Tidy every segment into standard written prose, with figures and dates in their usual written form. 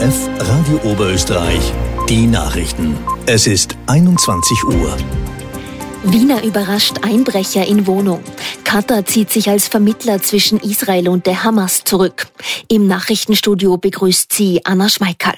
ORF Radio Oberösterreich, die Nachrichten. Es ist 21 Uhr. Wiener überrascht Einbrecher in Wohnung. Katar zieht sich als Vermittler zwischen Israel und der Hamas zurück. Im Nachrichtenstudio begrüßt sie Anna Schmeickerl.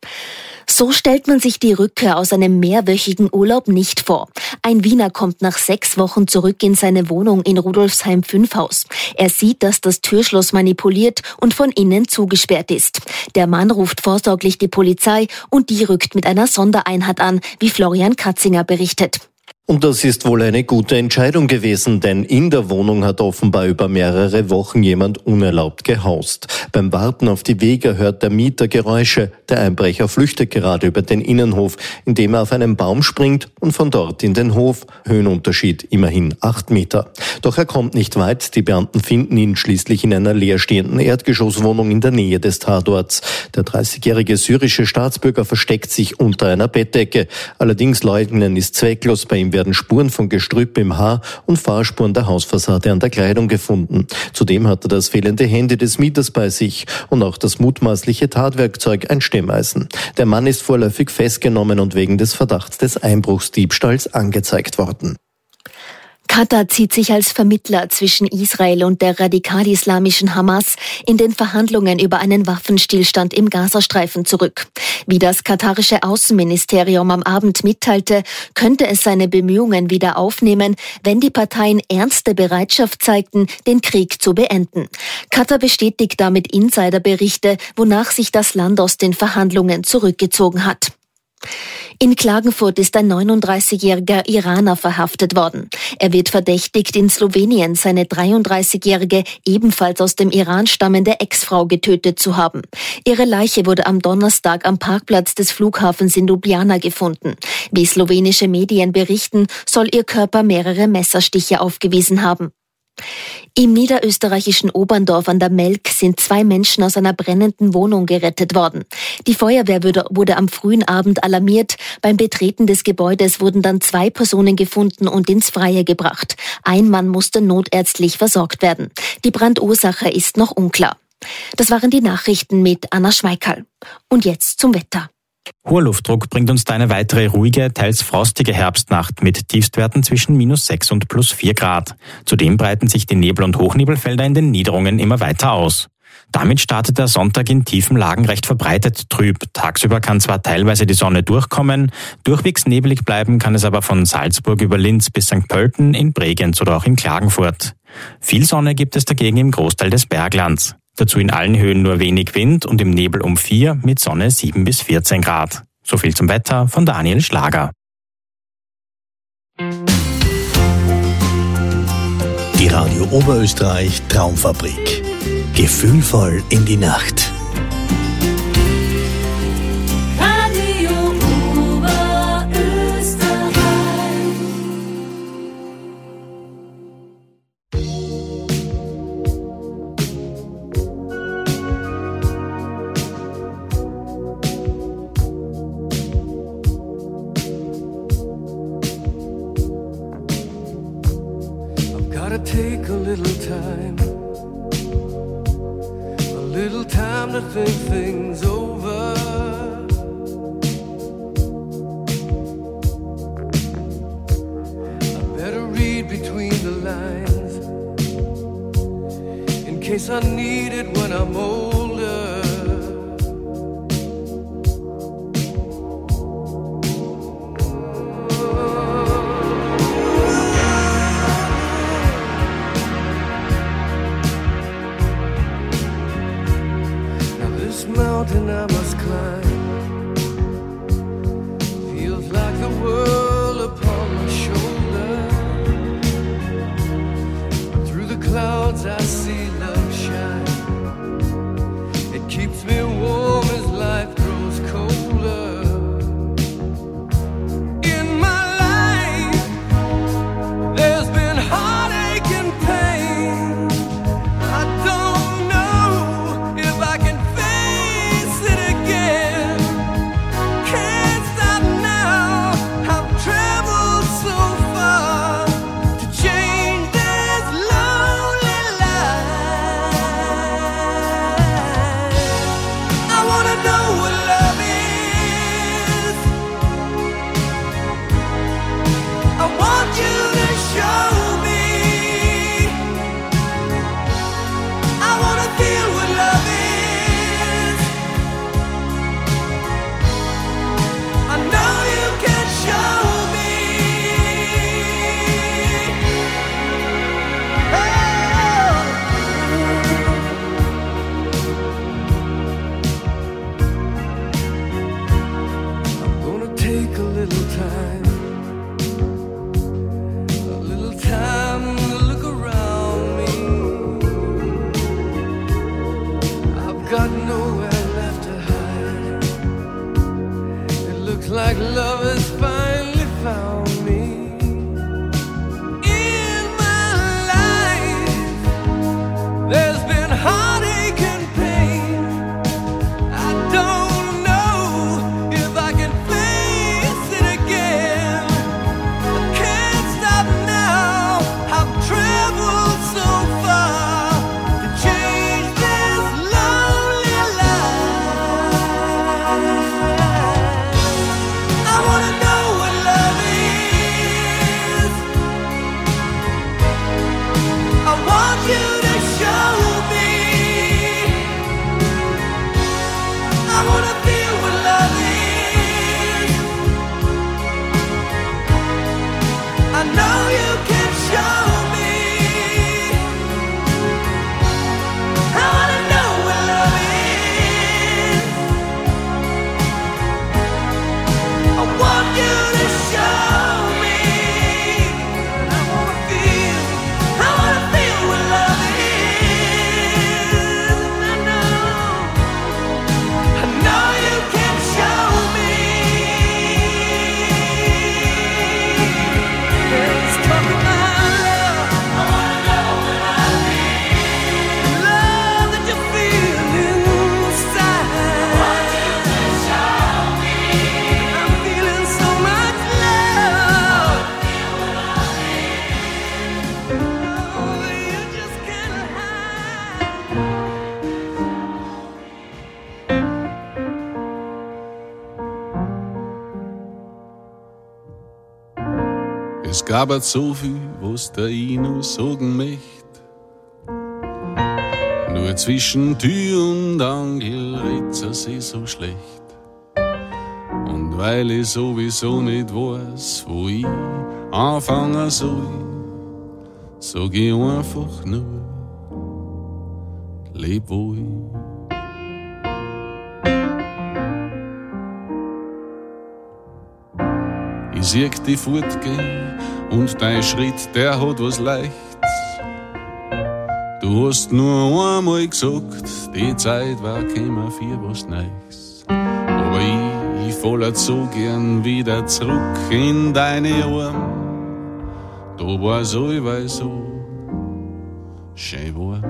So stellt man sich die Rückkehr aus einem mehrwöchigen Urlaub nicht vor. Ein Wiener kommt nach 6 Wochen zurück in seine Wohnung in Rudolfsheim 5 Haus. Er sieht, dass das Türschloss manipuliert und von innen zugesperrt ist. Der Mann ruft vorsorglich die Polizei und die rückt mit einer Sondereinheit an, wie Florian Katzinger berichtet. Und das ist wohl eine gute Entscheidung gewesen, denn in der Wohnung hat offenbar über mehrere Wochen jemand unerlaubt gehaust. Beim Warten auf die Wege hört der Mieter Geräusche. Der Einbrecher flüchtet gerade über den Innenhof, indem er auf einen Baum springt und von dort in den Hof. Höhenunterschied immerhin 8 Meter. Doch er kommt nicht weit. Die Beamten finden ihn schließlich in einer leerstehenden Erdgeschosswohnung in der Nähe des Tatorts. Der 30-jährige syrische Staatsbürger versteckt sich unter einer Bettdecke. Allerdings leugnen ist zwecklos. Bei ihm werden Spuren von Gestrüpp im Haar und Fahrspuren der Hausfassade an der Kleidung gefunden. Zudem hat er das fehlende Handy des Mieters bei sich und auch das mutmaßliche Tatwerkzeug, ein Stemmeisen. Der Mann ist vorläufig festgenommen und wegen des Verdachts des Einbruchsdiebstahls angezeigt worden. Katar zieht sich als Vermittler zwischen Israel und der radikal-islamischen Hamas in den Verhandlungen über einen Waffenstillstand im Gazastreifen zurück. Wie das katarische Außenministerium am Abend mitteilte, könnte es seine Bemühungen wieder aufnehmen, wenn die Parteien ernste Bereitschaft zeigten, den Krieg zu beenden. Katar bestätigt damit Insiderberichte, wonach sich das Land aus den Verhandlungen zurückgezogen hat. In Klagenfurt ist ein 39-jähriger Iraner verhaftet worden. Er wird verdächtigt, in Slowenien seine 33-jährige, ebenfalls aus dem Iran stammende Ex-Frau getötet zu haben. Ihre Leiche wurde am Donnerstag am Parkplatz des Flughafens in Ljubljana gefunden. Wie slowenische Medien berichten, soll ihr Körper mehrere Messerstiche aufgewiesen haben. Im niederösterreichischen Oberndorf an der Melk sind 2 Menschen aus einer brennenden Wohnung gerettet worden. Die Feuerwehr wurde am frühen Abend alarmiert. Beim Betreten des Gebäudes wurden dann 2 Personen gefunden und ins Freie gebracht. Ein Mann musste notärztlich versorgt werden. Die Brandursache ist noch unklar. Das waren die Nachrichten mit Anna Schmeickerl. Und jetzt zum Wetter. Hoher Luftdruck bringt uns da eine weitere ruhige, teils frostige Herbstnacht mit Tiefstwerten zwischen -6 und +4 Grad. Zudem breiten sich die Nebel- und Hochnebelfelder in den Niederungen immer weiter aus. Damit startet der Sonntag in tiefen Lagen recht verbreitet trüb. Tagsüber kann zwar teilweise die Sonne durchkommen, durchwegs nebelig bleiben kann es aber von Salzburg über Linz bis St. Pölten, in Bregenz oder auch in Klagenfurt. Viel Sonne gibt es dagegen im Großteil des Berglands. Dazu in allen Höhen nur wenig Wind und im Nebel um 4, mit Sonne 7 bis 14 Grad. So viel zum Wetter von Daniel Schlager. Die Radio Oberösterreich Traumfabrik. Gefühlvoll in die Nacht. Take a little time to think things over. I better read between the lines in case I need it when I'm older. Mountain I must climb feels like the world upon my shoulder. Through the clouds I see love shine. It keeps me warm as life grows colder. In my life there's been heartache and pain. I don't know if I can so far to change this lonely life. I'm gonna take a little time to look around me. I've got nowhere left to hide. It looks like love has finally found me. In my life, there's been heartache and pain. I don't know if I can face it again. I can't stop now. I've traveled so far to change this lonely life. I wanna know what love is. I want you to show me. I wanna feel what love is. I know you can show me. I wanna know what love is. I want you to show me. I wanna feel what love is. I know you can show me. Let's talk about love. I wanna know what love is. Love that you feel inside. I want you to show me. I'm feeling so much love. Oh, you just can't hide. Es gab so viel, was der ich noch sagen möcht. Nur zwischen Tür und Angel redt's sich so schlecht. Und weil ich sowieso nicht weiß, wo ich anfangen soll, sag ich einfach nur, leb wohl. Ich sieh dich fortgehen und dein Schritt, der hat was Leichts. Du hast nur einmal gesagt, die Zeit war gekommen für was Neues. Aber ich fall so gern wieder zurück in deine Arme. Da war's allweil so schön warm.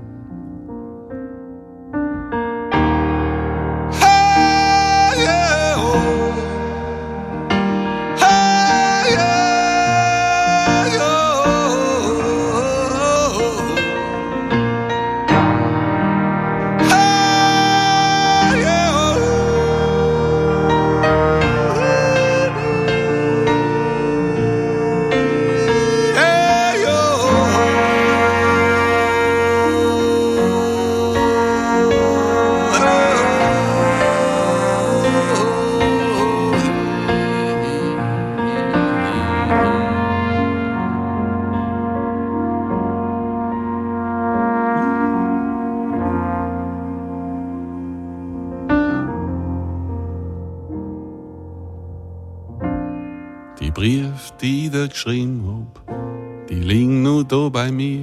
Die Brief, die ich dir geschrieben hab, die liegen nur da bei mir.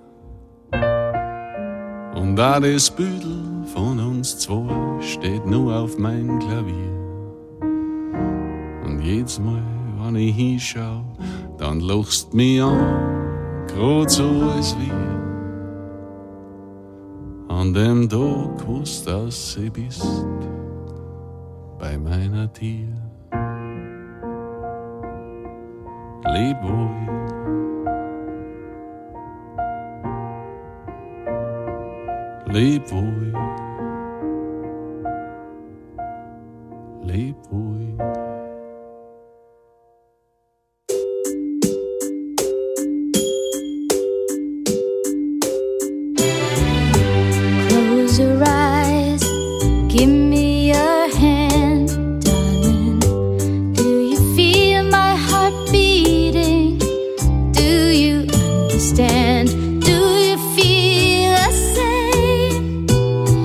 Und auch das Büdel von uns zwei steht nur auf mein Klavier. Und jedes Mal, wenn ich hinschau, dann lachst mich an, grad so als wir. An dem Tag, wo's dass sie bist, bei meiner Tür. Leb wohl, leb wohl, leb wohl. Close your eyes, give me your hand, darling. Do you feel my heart beating? Do you understand? Do you feel the same?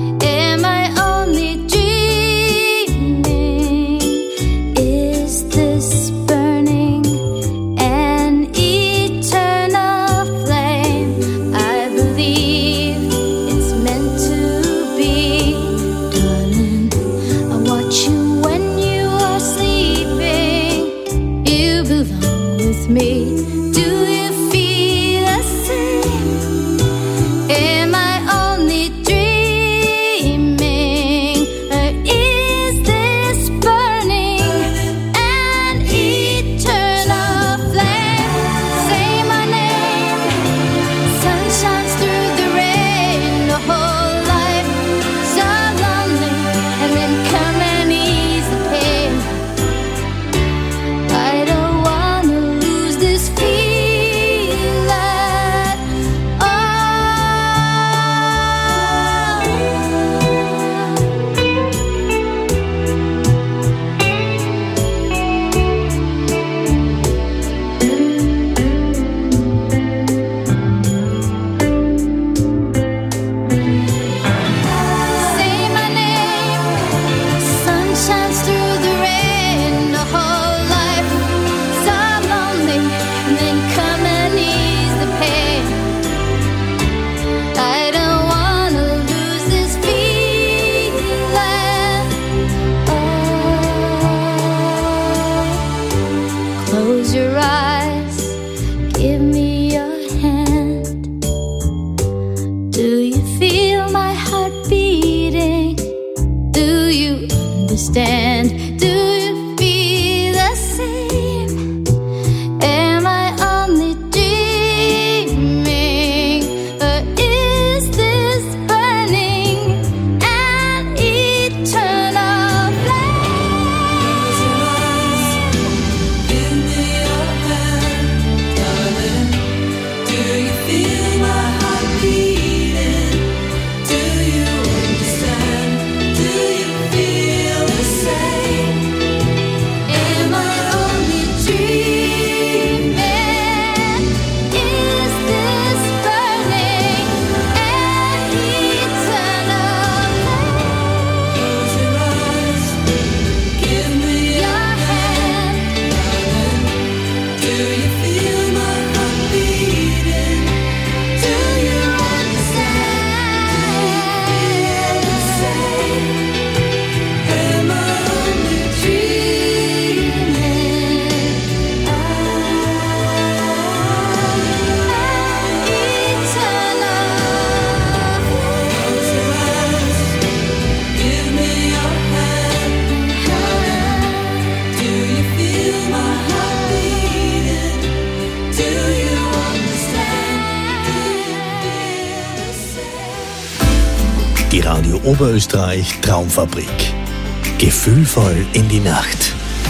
Oberösterreich Traumfabrik. Gefühlvoll in die Nacht.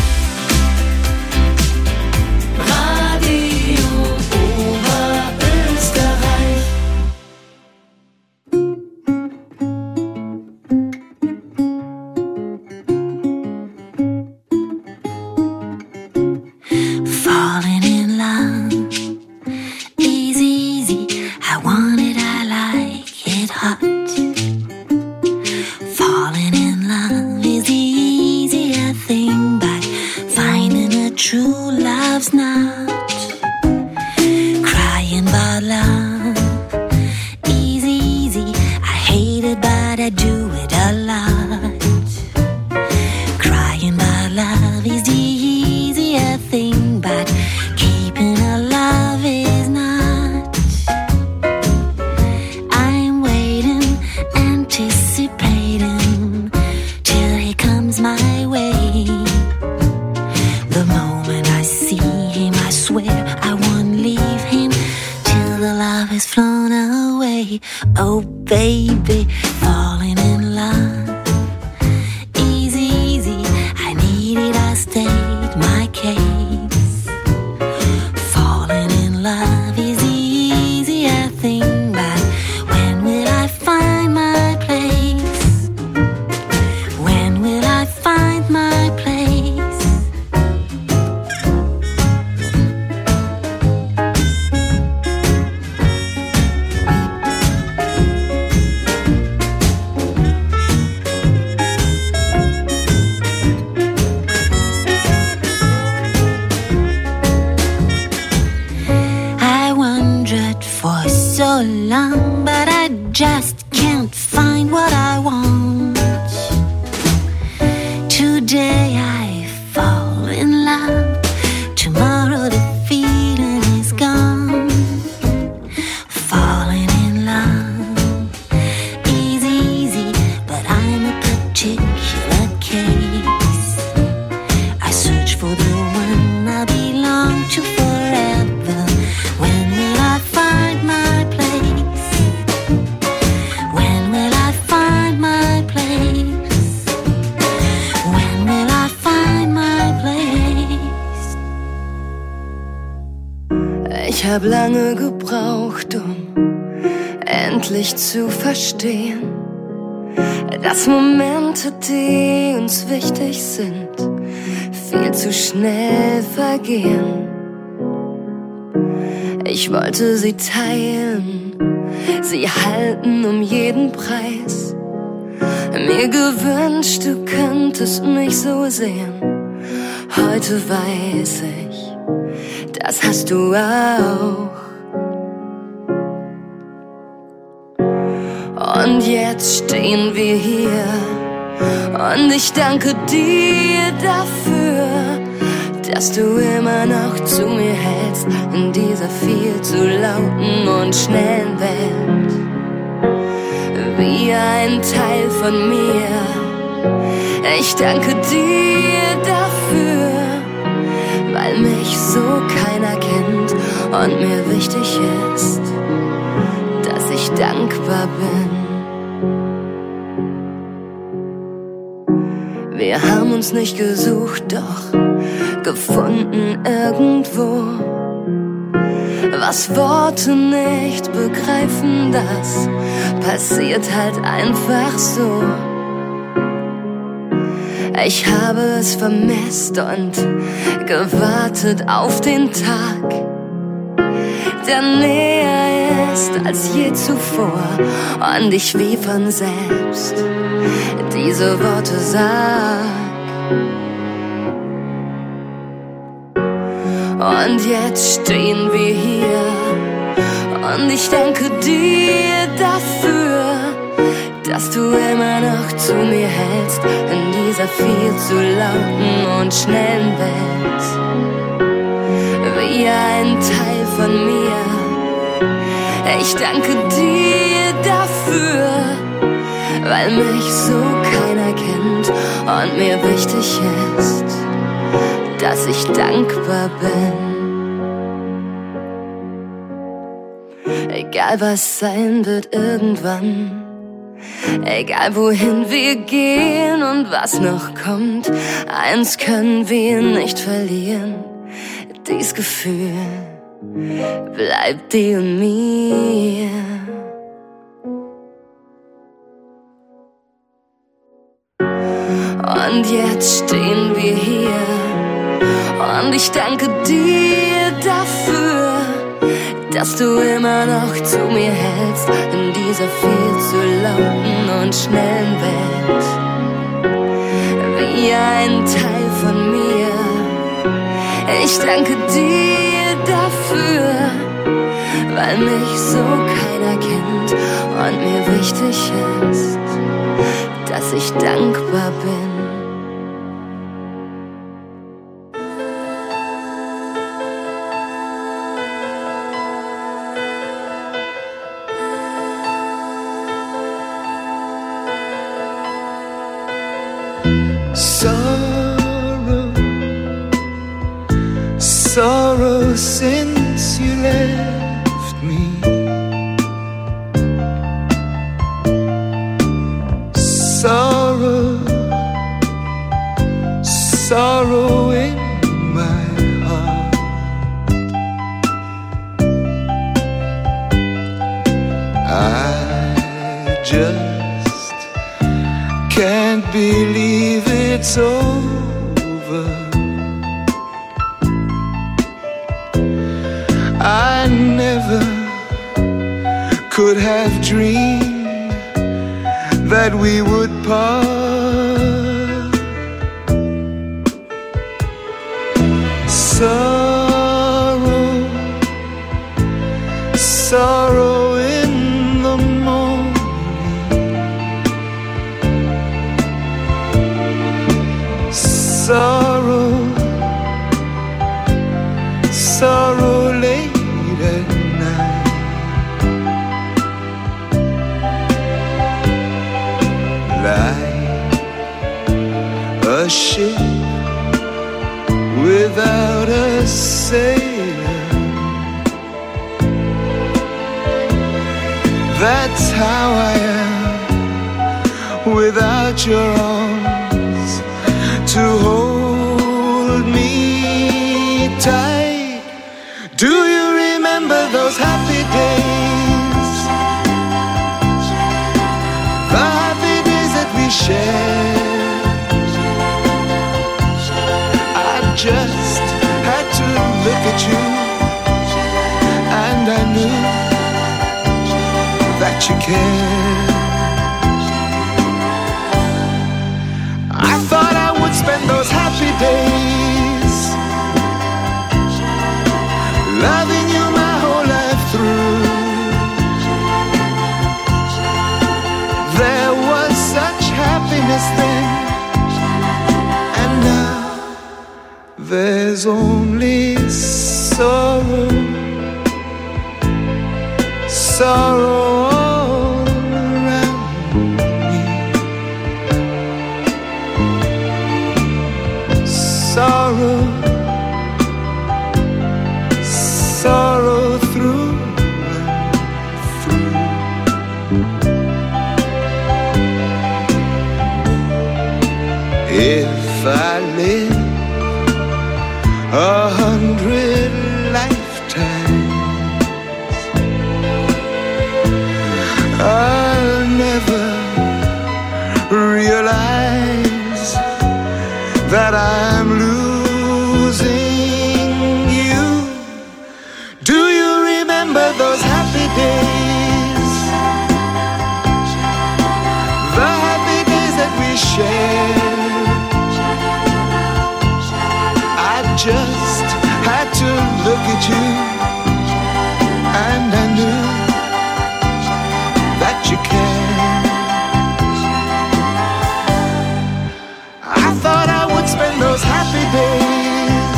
Radio Oberösterreich. Falling in love is easy. I want it, I like it hot. Falling in love is the easier thing, but finding a true love's not. Crying about love is easy. I hate it, but I do it a lot. Crying about love is the easier thing, but keeping a love is not. I'm waiting, anticipating till he comes my way. The moment I see him, I swear I won't leave him till the love has flown away. Oh baby, falling in love is easy. I need it, I state my case. Falling in love is the easier thing, but when will I find my place? When will I find my place? I wondered for so long, but I just can't find what I want. Today I fall in love, tomorrow the feeling is gone. Falling in love is easy, but I'm a particular case. I search for the one I belong to forever. When will I find my place? When will I find my place? When will I find my place? Ich hab lange gebraucht, endlich zu verstehen, dass Momente, die uns wichtig sind, viel zu schnell vergehen. Ich wollte sie teilen, sie halten um jeden Preis. Mir gewünscht, du könntest mich so sehen. Heute weiß ich, das hast du auch. Und jetzt stehen wir hier und ich danke dir dafür, dass du immer noch zu mir hältst in dieser viel zu lauten und schnellen Welt. Wie ein Teil von mir, ich danke dir dafür, weil mich so keiner kennt und mir wichtig ist, dass ich dankbar bin. Wir haben uns nicht gesucht, doch gefunden irgendwo. Was Worte nicht begreifen, das passiert halt einfach so. Ich habe es vermisst und gewartet auf den Tag, der näher ist als je zuvor und ich wie von selbst diese Worte sag. Und jetzt stehen wir hier und ich danke dir dafür, dass du immer noch zu mir hältst in dieser viel zu lauten und schnellen Welt. Wie ein Teil von mir, ich danke dir dafür, weil mich so keiner kennt und mir wichtig ist, dass ich dankbar bin. Egal was sein wird irgendwann, Egal wohin wir gehen und was noch kommt, eins können wir nicht verlieren. Dies Gefühl bleibt dir und mir. Und jetzt stehen wir hier und ich danke dir dafür, dass du immer noch zu mir hältst in dieser viel zu lauten und schnellen Welt. Wie ein Teil von mir. Ich danke dir dafür, weil mich so keiner kennt und mir wichtig ist, dass ich dankbar bin. Sorrow since you left me. Sorrow, sorrow in my heart. I just can't believe it's over. I never could have dreamed that we would part. Sorrow, sorrow in the morning. Sorrow, sorrow late at night. Like a ship without a sailor. That's how I am without your arms to hold me tight. Do you remember those happy days? The happy days that we shared. I just had to look at you, and I knew that you cared. I thought I would spend those happy days loving you my whole life through. There was such happiness then, and now there's only sorrow, sorrow all around me. Sorrow, sorrow through and through. If I live 100 lifetimes, I'll never realize that I'm losing you. Do you remember those happy days? The happy days that we shared. I just had to look at you, and I knew that you cared. I thought I would spend those happy days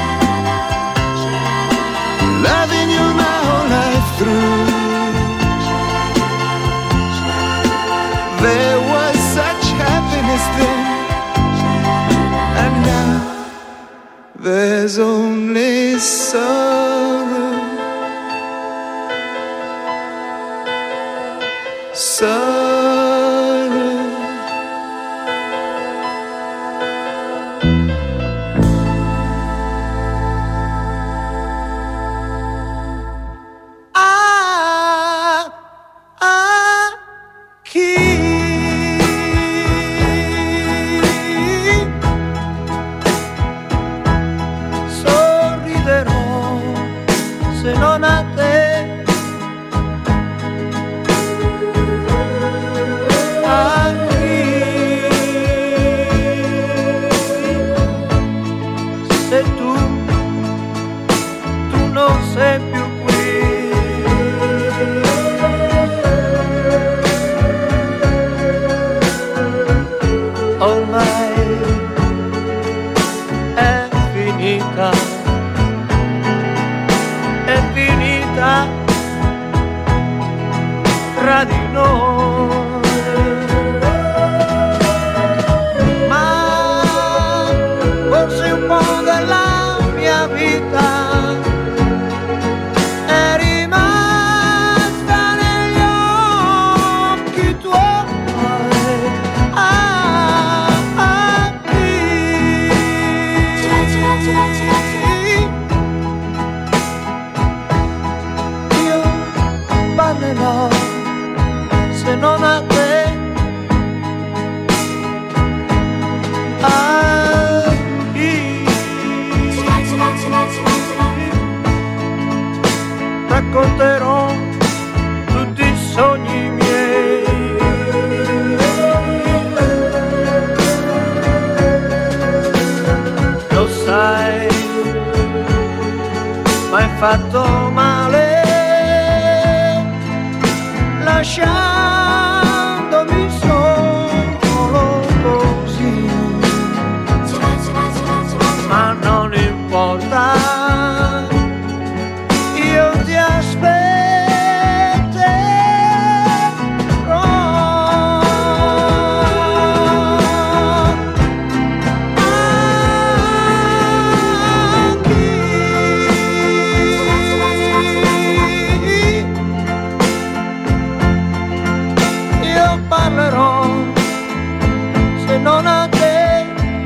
loving you my whole life through. There was such happiness then, and now there's only sorrow, sorrow. ormai è finita tra di noi, ma forse un po' della mia vita è rimasta negli occhi tuoi. Io parlerò se non a te, racconterò tutti i sogni miei. Lo sai, m'hai fatto male lasciandomi solo così, ma non importa, io ti aspetterò. Io parlerò se non a te,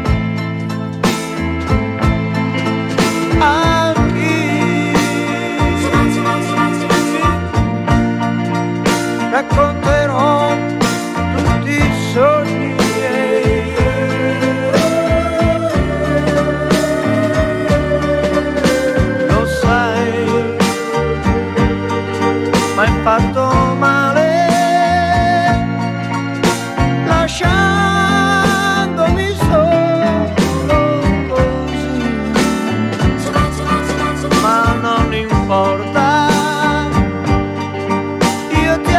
a chi racconterò tutti i sogni miei. Lo sai, m'hai fatto male lasciandomi solo così, ma non importa, io ti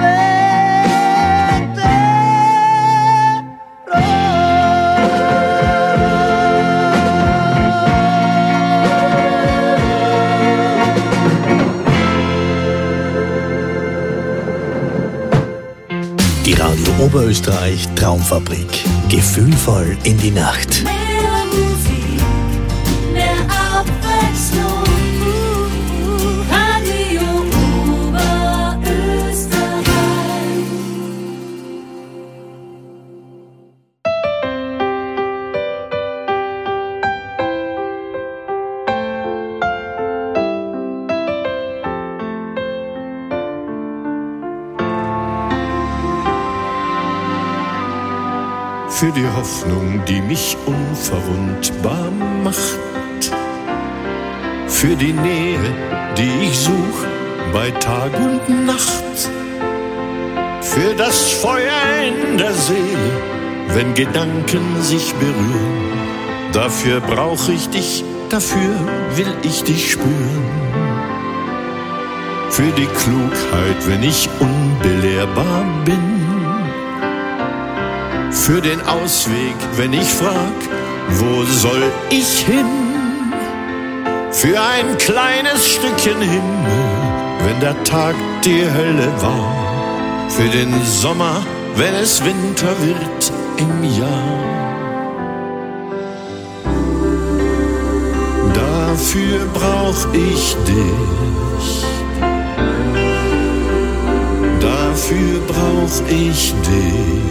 Die Radio Oberösterreich Traumfabrik. Gefühlvoll in die Nacht. Mehr Musik, mehr Abwechslung. Radio Oberösterreich. Für die Hoffnung, die mich unverwundbar macht, für die Nähe, die ich such bei Tag und Nacht, für das Feuer in der Seele, wenn Gedanken sich berühren. Dafür brauch ich dich, dafür will ich dich spüren. Für die Klugheit, wenn ich unbelehrbar bin. Für den Ausweg, wenn ich frag, wo soll ich hin? Für ein kleines Stückchen Himmel, wenn der Tag die Hölle war. Für den Sommer, wenn es Winter wird im Jahr. Dafür brauch ich dich. Dafür brauch ich dich.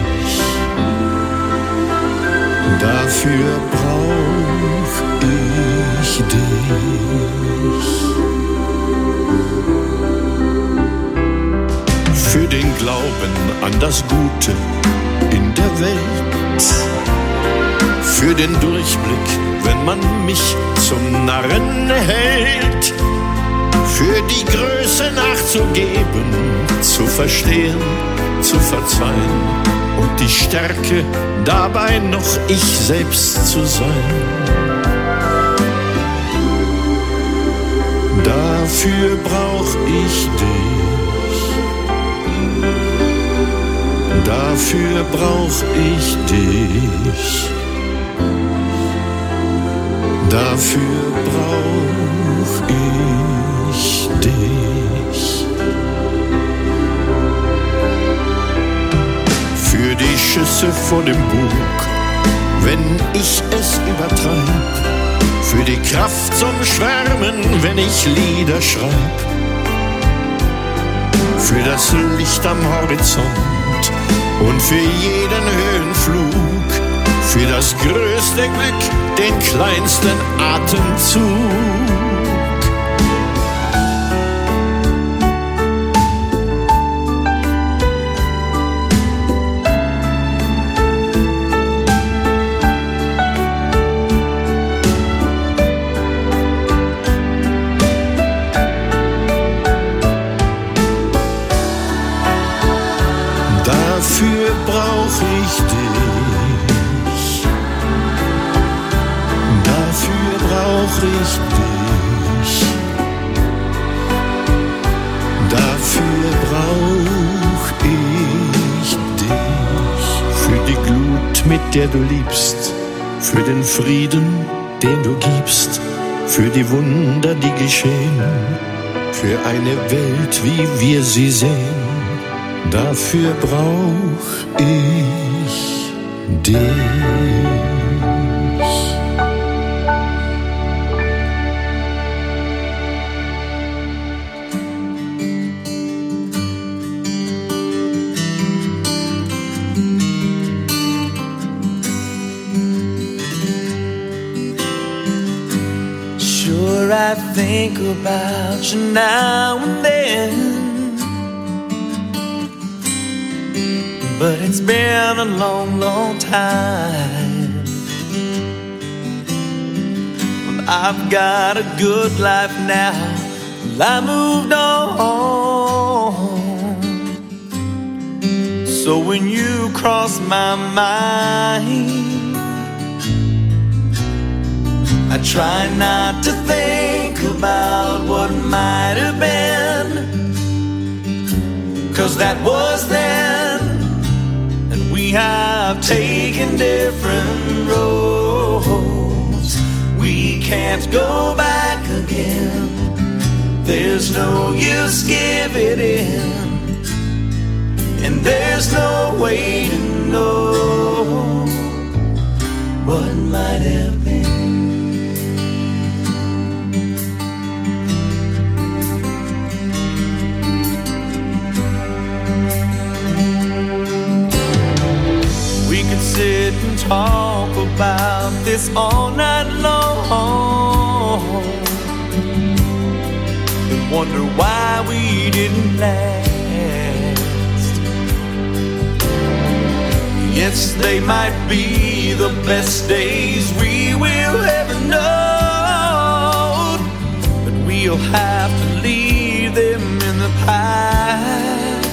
Dafür brauch ich dich. Für den Glauben an das Gute in der Welt. Für den Durchblick, wenn man mich zum Narren hält. Für die Größe nachzugeben, zu verstehen, zu verzeihen. Und die Stärke, dabei noch ich selbst zu sein. Dafür brauch ich dich. dafür brauch ich dich. Dafür brauch ich dich. Für die Schüsse vor dem Bug, wenn ich es übertreib. Für die Kraft zum Schwärmen, wenn ich Lieder schreib. Für das Licht am Horizont und für jeden Höhenflug. Für das größte Glück, den kleinsten Atemzug. Dafür brauch ich dich. Dafür brauch ich dich. Dafür brauch ich dich. Für die Glut, mit der du liebst. Für den Frieden, den du gibst. Für die Wunder, die geschehen. Für eine Welt, wie wir sie sehen. Dafür brauch ich dich. Sure, I think about you now and then. But it's been a long, long time. Well, I've got a good life now. Well, I moved on. So when you cross my mind, I try not to think about what might have been. 'Cause that was then. We have taken different roads. We can't go back again. There's no use giving in, and there's no way to know what might have been. Sit and talk about this all night long, and wonder why we didn't last. Yes, they might be the best days we will ever know, but we'll have to leave them in the past.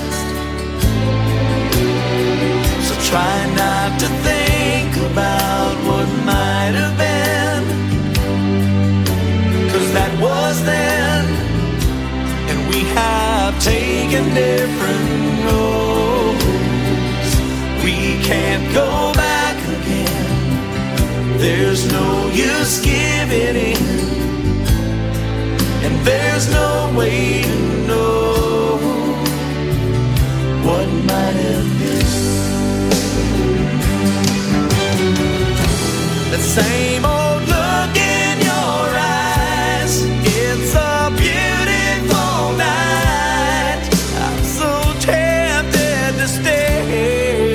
So try not to think about what might have been, 'cause that was then, and we have taken different roads. We can't go back again. There's no use giving in, and there's no way to know what might have been. That same old look in your eyes. It's a beautiful night. I'm so tempted to stay,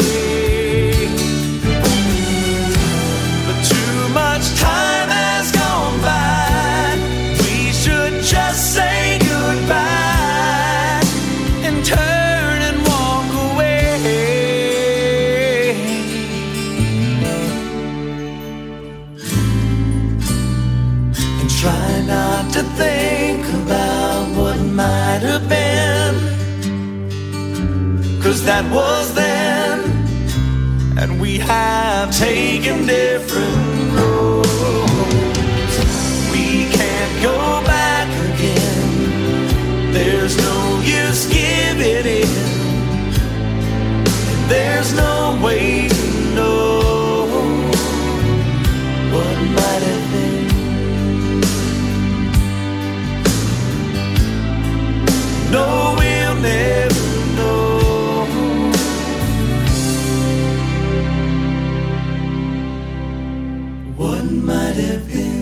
but too much time has gone by. We should just say goodbye and turn and walk away. Try not to think about what might have been, 'cause that was then, and we have taken different roads. We can't go back again. There's no use giving in, and there's no way to know what might have been. No, we'll never know what might have been.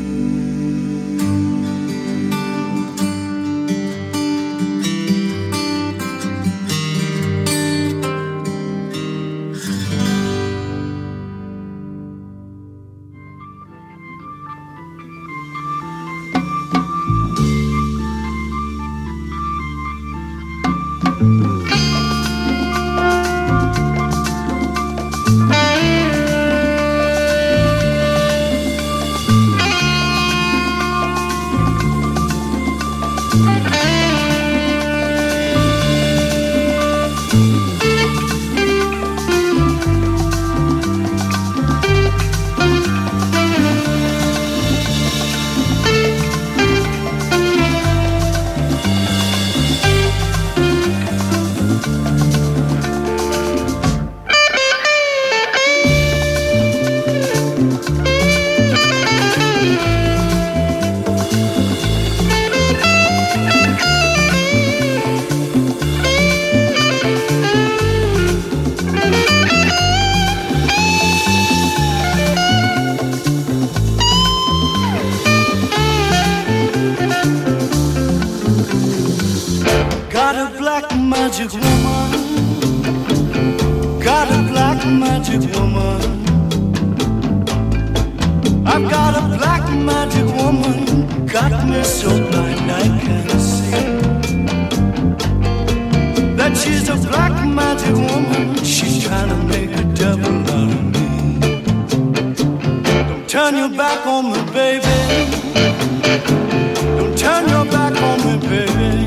Got a black magic woman. Got a black magic woman. I've got a black magic woman. Got me so blind I can't see that she's a black magic woman. She's trying to make a devil out of me. Don't turn your back on me, baby. Don't turn your back on me, baby.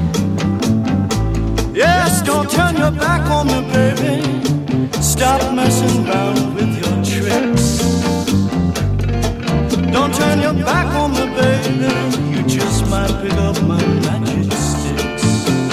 Yes, don't turn your back on me, baby. Stop messing around with your tricks. Don't turn your back on me, baby. You just might pick up my magic sticks.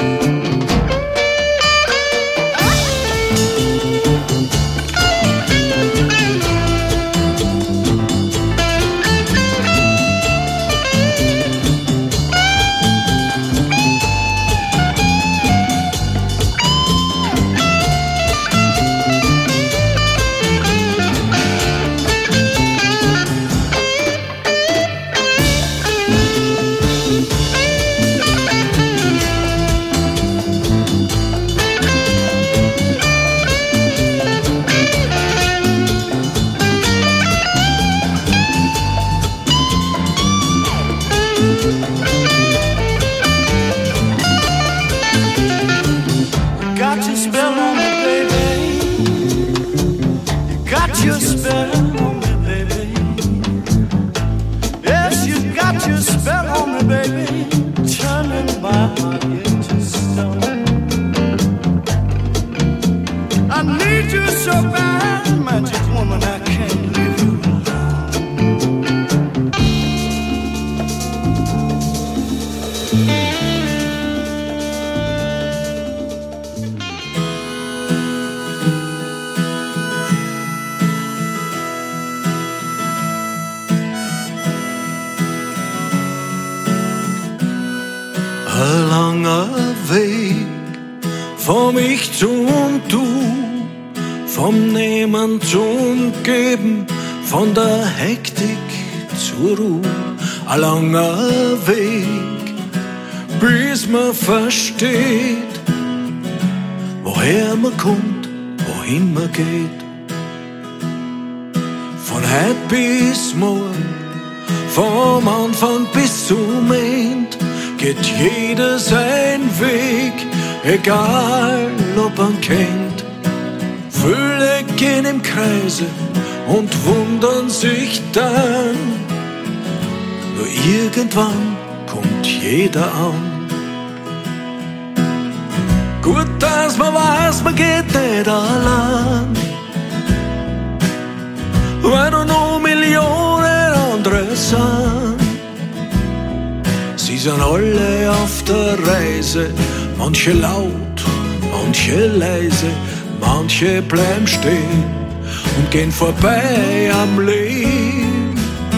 Ein langer Weg vom Ich zum Du, vom Nehmen zum Geben, von der Hektik zur Ruhe. Ein langer Weg, bis man versteht, woher man kommt, wohin man geht. Von heute bis morgen, vom Anfang bis zum End, geht jeder seinen Weg, egal ob man kennt. Viele gehen im Kreise und wundern sich dann, nur irgendwann kommt jeder an. Gut, dass man weiß, man geht nicht allein, weil da noch Millionen andere sind. Sie sind alle auf der Reise, manche laut, manche leise, manche manche bleiben stehen und gehen vorbei am Leben.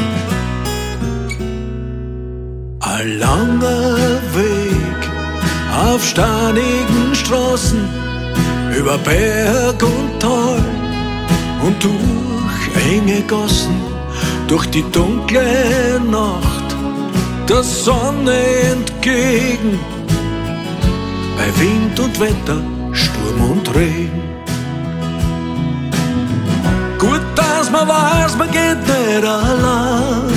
Ein langer Weg auf steinigen Straßen, über Berg und Tal und durch enge Gassen, durch die dunkle Nacht, der Sonne entgegen, bei Wind und Wetter, Sturm und Regen. Gut, dass man weiß, man geht nicht allein,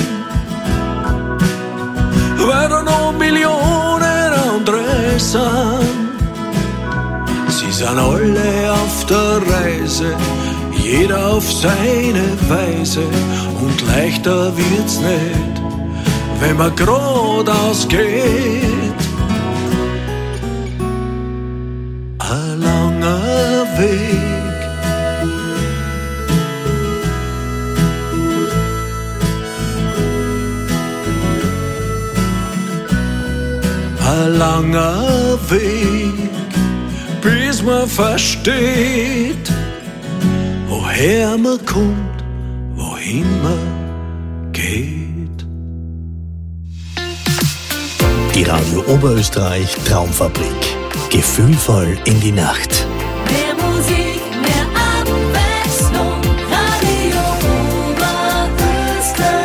weil da noch Millionen andere sind. Sie sind alle auf der Reise, jeder auf seine Weise, und leichter wird's nicht, wenn man geradeaus geht. Ein langer Weg, ein langer Weg, bis man versteht, woher man kommt, wohin man geht. Die Radio Oberösterreich Traumfabrik. Gefühlvoll in die Nacht. Mehr Musik, mehr Abwechslung, Radio Oberösterreich.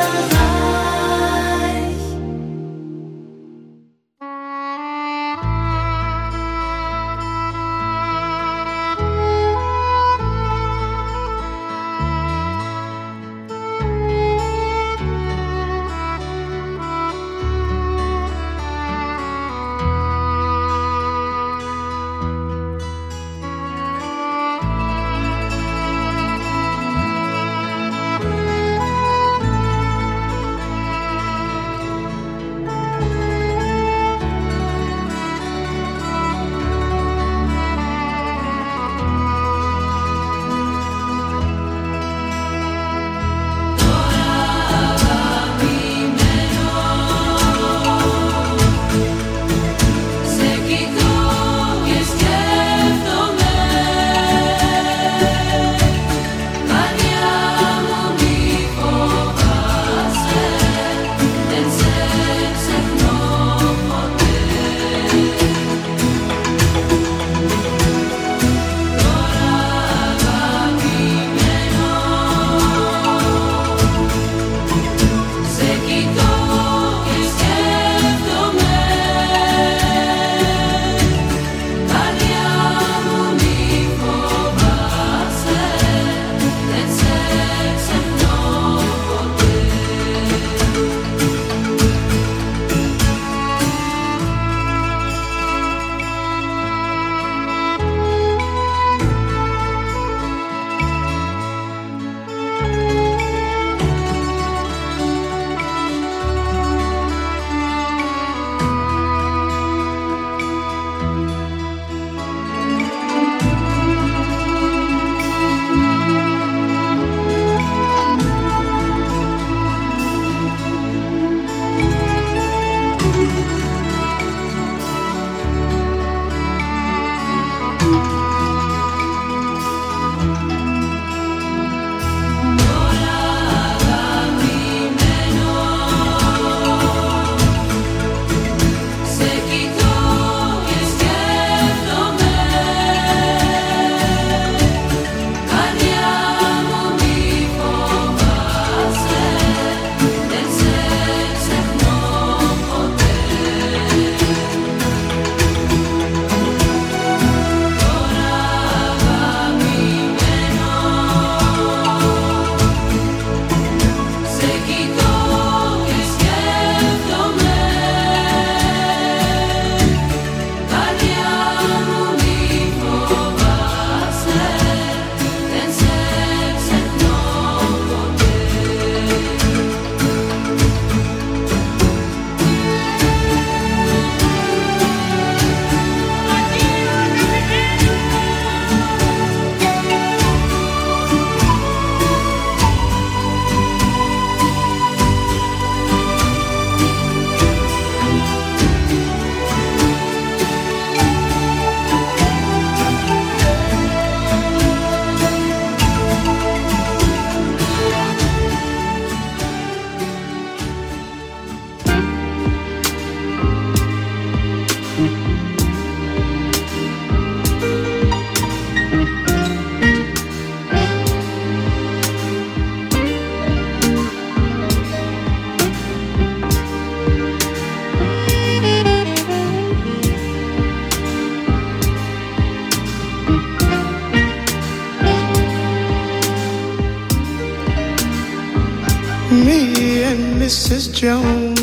Me and Mrs. Jones,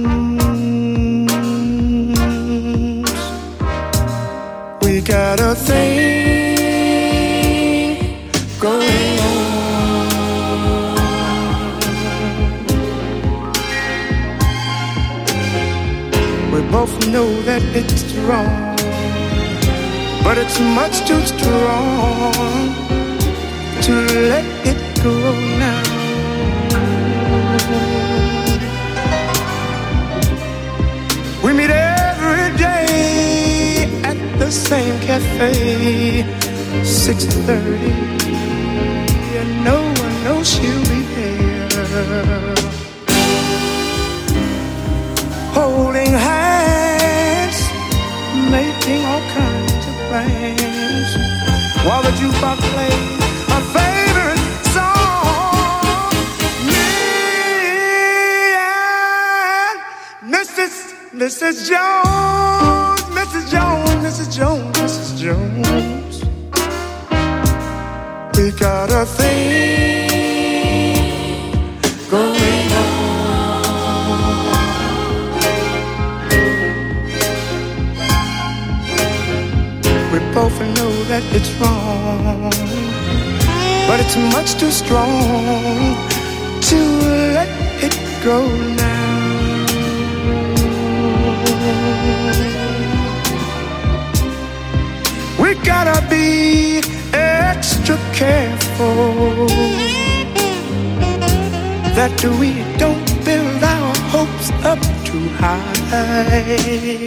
we got a thing going on. We both know that it's wrong, but it's much too strong to let it go now. We meet every day at the same cafe, 6:30, and no one knows she'll be there. Holding hands, making all kinds of plans, while the jukebox plays our favorite song. Me and Mrs. Jones, Mrs. Jones, Mrs. Jones, Mrs. Jones, we got a thing going on. We both know that it's wrong, but it's much too strong to let it go now. We gotta be extra careful that we don't build our hopes up too high,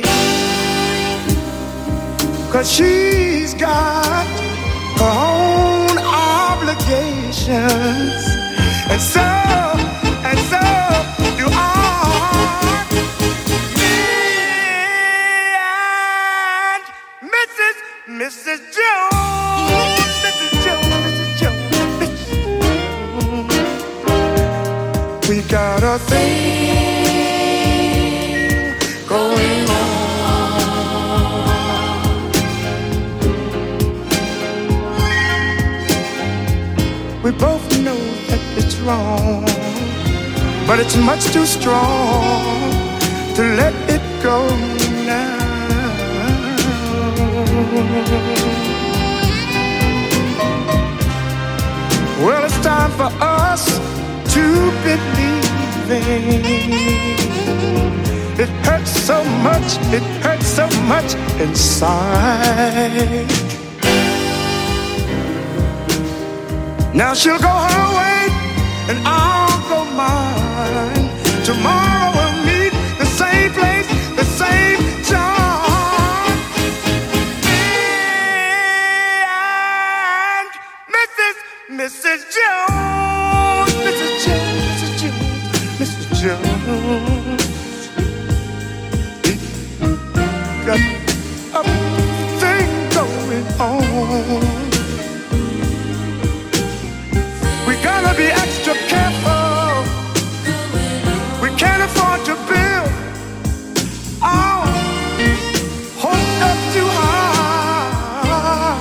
'cause she's got her own obligations, and so do I. Mrs. Jones, Mrs. Jones, Mrs. Jones, Mrs. Jones, we got a thing going on. We both know that it's wrong, but it's much too strong to let it go now. Well, it's time for us to believe it hurts so much inside. Now she'll go her way and I'll go mine. Tomorrow we'll meet the same place, the same time. Mrs. Jones, Mrs. Jones, Mrs. Jones, Mrs. Jones, we got a thing going on. We gotta be extra careful. We can't afford to build our hopes up too high.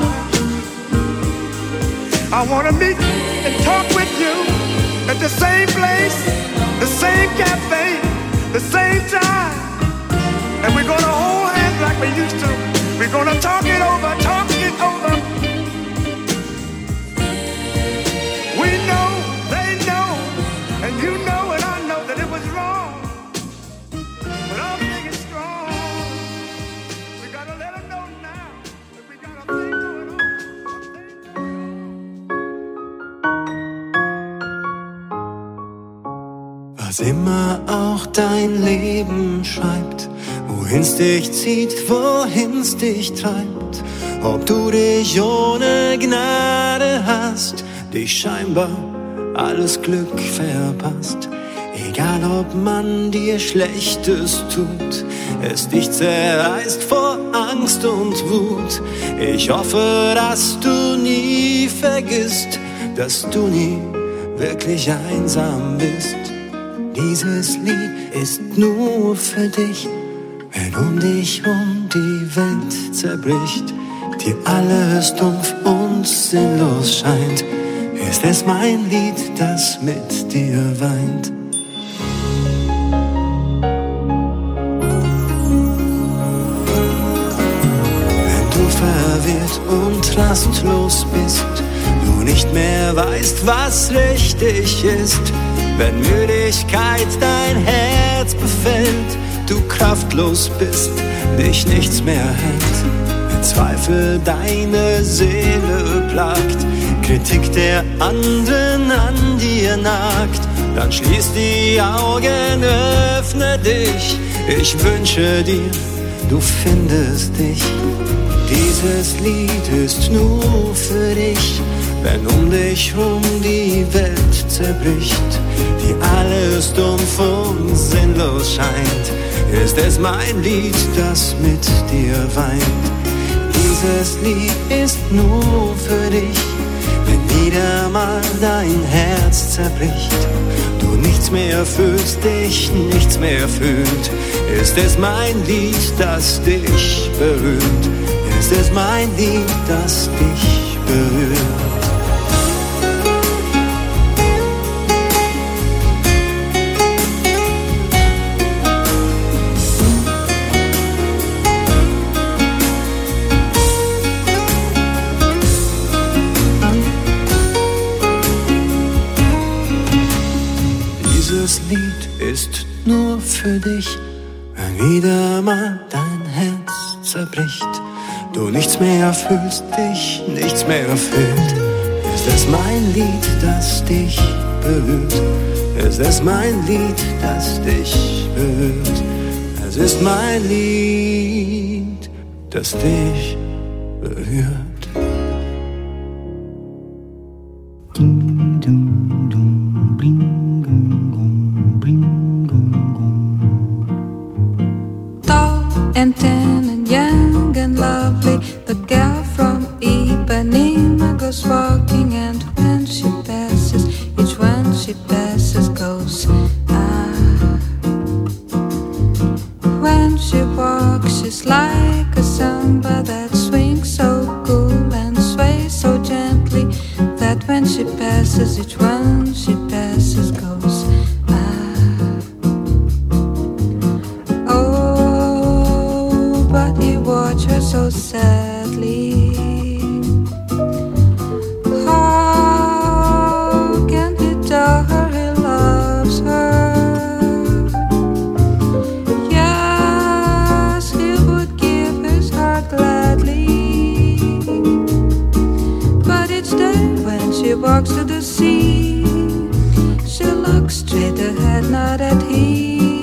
I wanna meet and talk with you at the same place, the same cafe, the same time. And we're gonna hold hands like we used to. We're gonna talk it over, talk it over. We know, they know, and you know and I know that it was wrong. But our thing is strong. We gotta let them know now that we got a thing going on. Was immer auch dein Leben schreibt, wohin's dich zieht, wohin's dich treibt, ob du dich ohne Gnade hast, dich scheinbar alles Glück verpasst. Egal ob man dir Schlechtes tut, es dich zerreißt vor Angst und Wut. Ich hoffe, dass du nie vergisst, dass du nie wirklich einsam bist. Dieses Lied ist nur für dich, wenn um dich die Welt zerbricht, dir alles dumpf und sinnlos scheint. ist es mein Lied, das mit dir weint. Wenn du verwirrt und rastlos bist, du nicht mehr weißt, was richtig ist, wenn Müdigkeit dein Herz befällt, du kraftlos bist, dich nichts mehr hält, wenn Zweifel deine Seele plagt, Kritik der anderen an dir nagt, dann schließ die Augen, öffne dich, ich wünsche dir, du findest dich. Dieses Lied ist nur für dich, wenn um dich rum die Welt zerbricht, die alles dumpf und sinnlos scheint, ist es mein Lied, das mit dir weint. Dieses Lied ist nur für dich, wenn wieder mal dein Herz zerbricht, du nichts mehr fühlst, dich nichts mehr fühlt, ist es mein Lied, das dich berührt, ist es mein Lied, das dich berührt. Dieses Lied ist nur für dich, wenn wieder mal dein Herz zerbricht, du nichts mehr fühlst, dich nichts mehr fühlt, ist es mein Lied, das dich berührt, ist es mein Lied, das dich berührt, es ist mein Lied, das dich berührt. And tan and young and lovely, the girl from Ipanema goes walking, and when she passes, each one she passes goes ah. When she walks, she's like a samba that swings so cool and sways so gently, that when she passes, each one she passes goes watch her so sadly. How can he tell her he loves her? Yes, he would give his heart gladly, but each day when she walks to the sea, she looks straight ahead, not at him.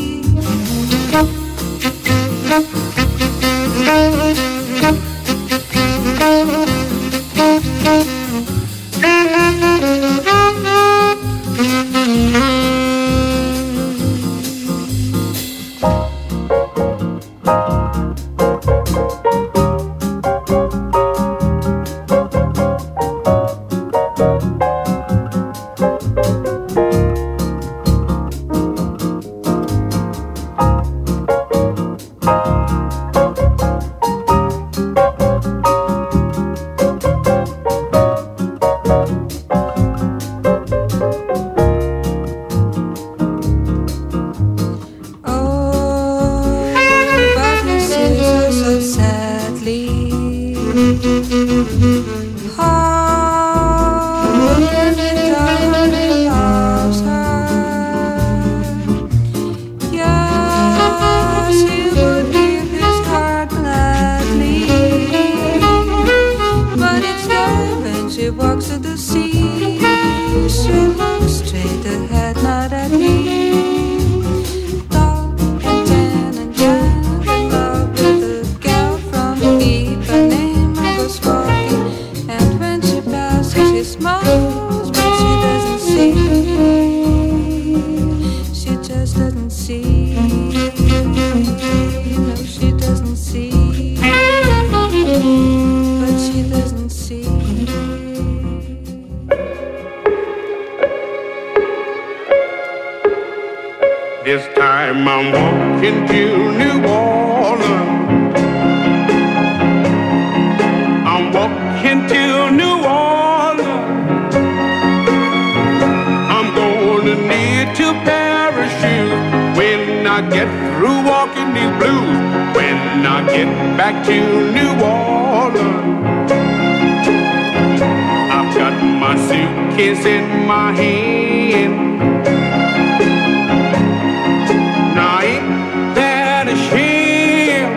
This time I'm walking to New Orleans. I'm walking to New Orleans. I get through walking these blues, when I get back to New Orleans, I've got my suitcase in my hand. Now ain't that a shame?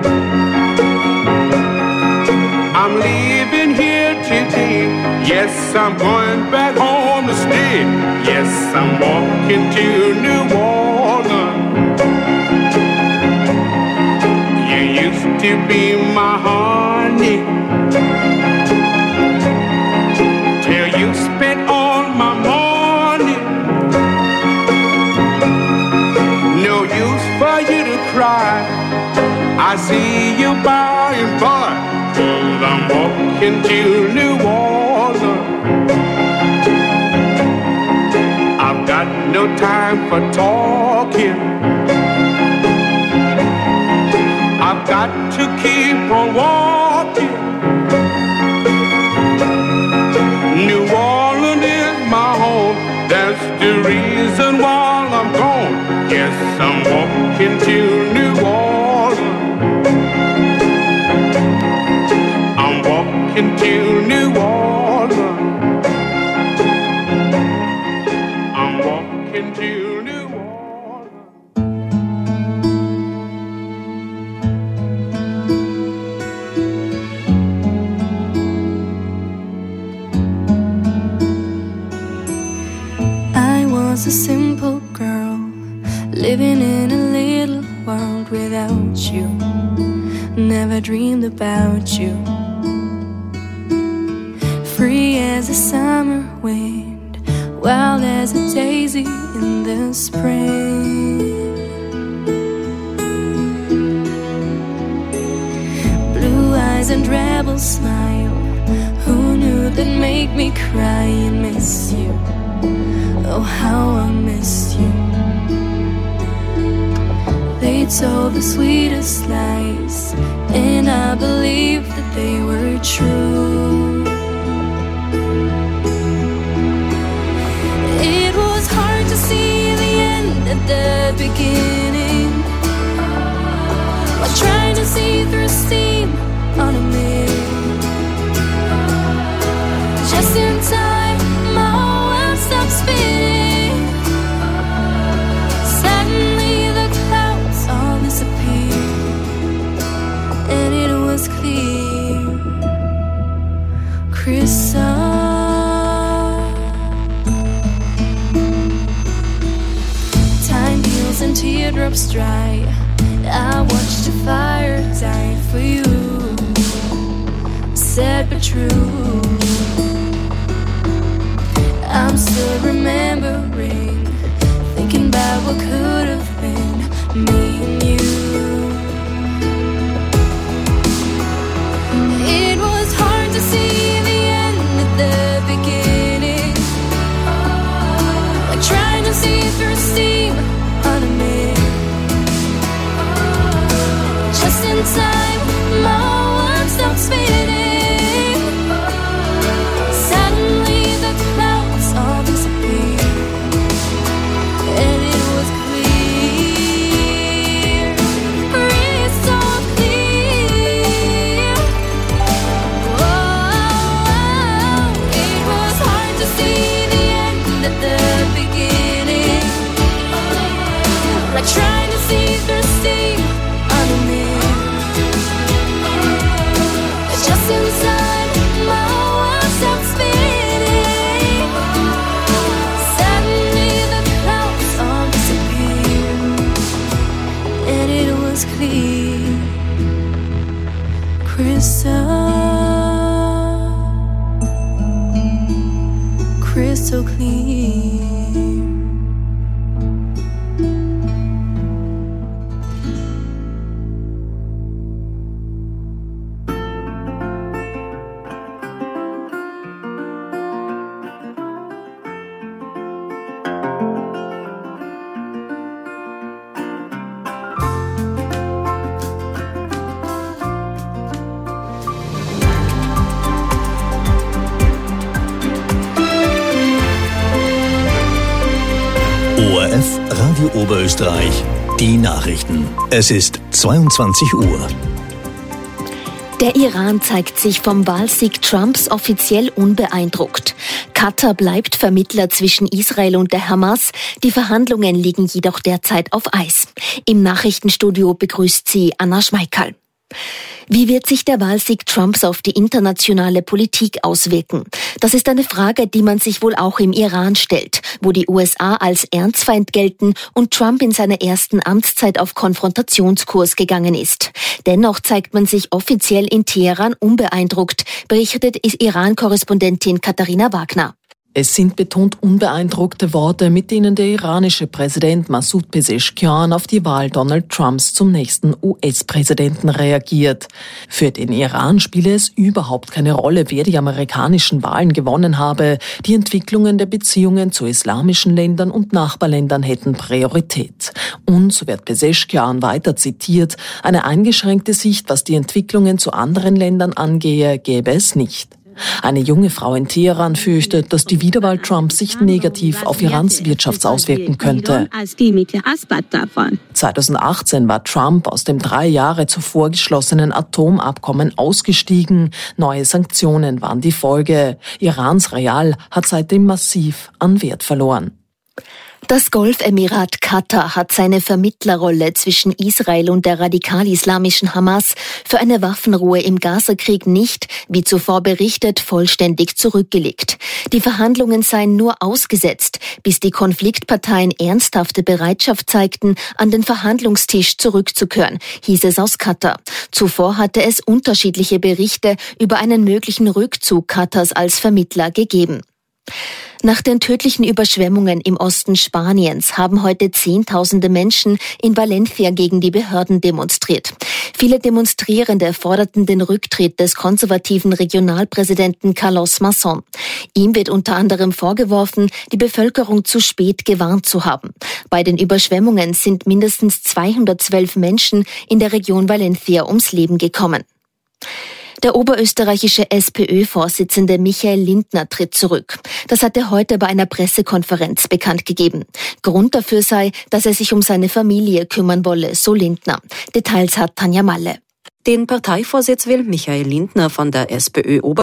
I'm leaving here today. Yes, I'm going back home to stay. Yes, I'm walking to New Orleans. You used to be my honey, till you spent all my money. No use for you to cry, I see you by and by, 'cause I'm walking to New Orleans. I've got no time for talking, I've got to keep on walking. New Orleans is my home, that's the reason why I'm gone. Yes, I'm walking to New Orleans. I'm walking to New Orleans. I'm walking to New Orleans. I was a simple girl, living in a little world without you. Never dreamed about you. Free as a summer wind, wild as a daisy in the spring. Blue eyes and rebel smile, who knew that'd make me cry and miss you? Oh, how I miss you. They told the sweetest lies, and I believed that they were true. It was hard to see the end at the beginning, while trying to see through steam on a mirror. Just in time, my world stopped spinning. Suddenly the clouds all disappeared, and it was clear, crystal. Time heals and teardrops dry. I watched the fire die for you. Sad but true. I'm still remembering, thinking about what could have been, me and you. It was hard to see the end at the beginning, like trying to see through steam on a mirror. Just in time, my world stopped spinning. Suddenly the clouds all disappeared, and it was clear, crystal clear. Oh, it was hard to see the end at the beginning, like trying to see through steam on a mirror. Just inside, my world stopped spinning. Suddenly the clouds all disappeared, and it was clear, crystal clear. ORF Radio Oberösterreich Die Nachrichten. Es ist 22 Uhr. Der Iran zeigt sich vom Wahlsieg Trumps offiziell unbeeindruckt. Katar bleibt Vermittler zwischen Israel und der Hamas. Die Verhandlungen liegen jedoch derzeit auf Eis. Im Nachrichtenstudio begrüßt sie Anna Schmeikal. Wie wird sich der Wahlsieg Trumps auf die internationale Politik auswirken? Das ist eine Frage, die man sich wohl auch im Iran stellt, wo die USA als Erzfeind gelten und Trump in seiner ersten Amtszeit auf Konfrontationskurs gegangen ist. Dennoch zeigt man sich offiziell in Teheran unbeeindruckt, berichtet Iran-Korrespondentin Katharina Wagner. Es sind betont unbeeindruckte Worte, mit denen der iranische Präsident Masoud Pezeshkian auf die Wahl Donald Trumps zum nächsten US-Präsidenten reagiert. Für den Iran spiele es überhaupt keine Rolle, wer die amerikanischen Wahlen gewonnen habe. Die Entwicklungen der Beziehungen zu islamischen Ländern und Nachbarländern hätten Priorität. Und, so wird Pezeshkian weiter zitiert, eine eingeschränkte Sicht, was die Entwicklungen zu anderen Ländern angehe, gäbe es nicht. Eine junge Frau in Teheran fürchtet, dass die Wiederwahl Trumps sich negativ auf Irans Wirtschaft auswirken könnte. 2018 war Trump aus dem 3 Jahre zuvor geschlossenen Atomabkommen ausgestiegen. Neue Sanktionen waren die Folge. Irans Real hat seitdem massiv an Wert verloren. Das Golfemirat Katar hat seine Vermittlerrolle zwischen Israel und der radikal-islamischen Hamas für eine Waffenruhe im Gazakrieg nicht, wie zuvor berichtet, vollständig zurückgelegt. Die Verhandlungen seien nur ausgesetzt, bis die Konfliktparteien ernsthafte Bereitschaft zeigten, an den Verhandlungstisch zurückzukehren, hieß es aus Katar. Zuvor hatte es unterschiedliche Berichte über einen möglichen Rückzug Katars als Vermittler gegeben. Nach den tödlichen Überschwemmungen im Osten Spaniens haben heute Zehntausende Menschen in Valencia gegen die Behörden demonstriert. Viele Demonstrierende forderten den Rücktritt des konservativen Regionalpräsidenten Carlos Mazón. Ihm wird unter anderem vorgeworfen, die Bevölkerung zu spät gewarnt zu haben. Bei den Überschwemmungen sind mindestens 212 Menschen in der Region Valencia ums Leben gekommen. Der oberösterreichische SPÖ-Vorsitzende Michael Lindner tritt zurück. Das hat er heute bei einer Pressekonferenz bekannt gegeben. Grund dafür sei, dass er sich um seine Familie kümmern wolle, so Lindner. Details hat Tanja Malle. Den Parteivorsitz will Michael Lindner von der SPÖ